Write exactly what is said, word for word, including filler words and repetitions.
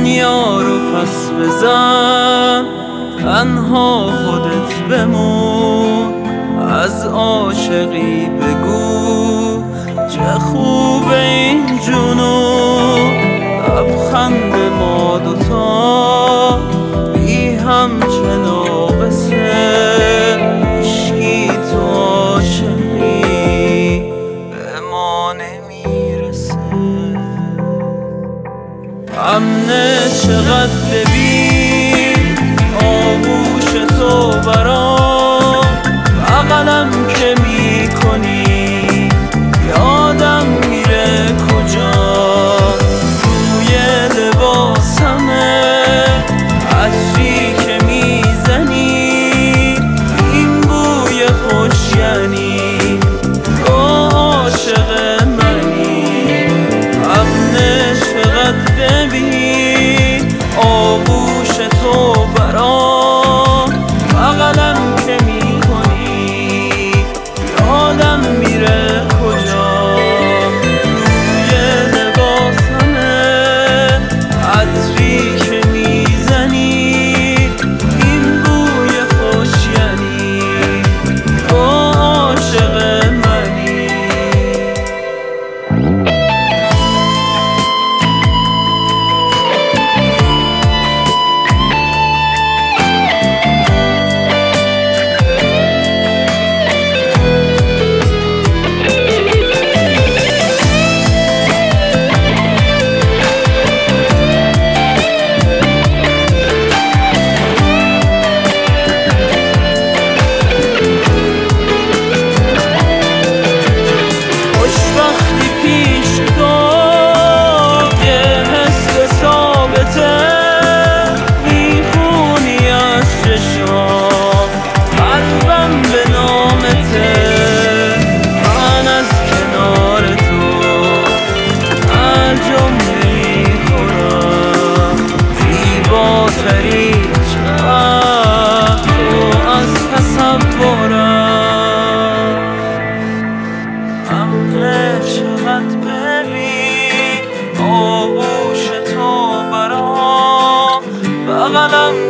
دنیا رو پس بزن، تنها خودت بمون، از عاشقی بگو چه خوبه این جنون. لبخند ما دوتا بی هم چه ناقصه، عشقی تو عاشقی به ما نمیرسه. امنه چقدر ببین آغوش تو برام، بغلم که میکنی یادم میره کجا. روی لباسمه عطری که میزنی، این بوی خوش یعنی تو عاشق منی. امنه چقدر ببین آغوش تو برام، بغلم که میکنی یادم میره کجا. روی لباسمه عطری که میزنی، این بوی خوش یعنی تو عاشق منی. چقدر ببین آغوش تو برام، بغلم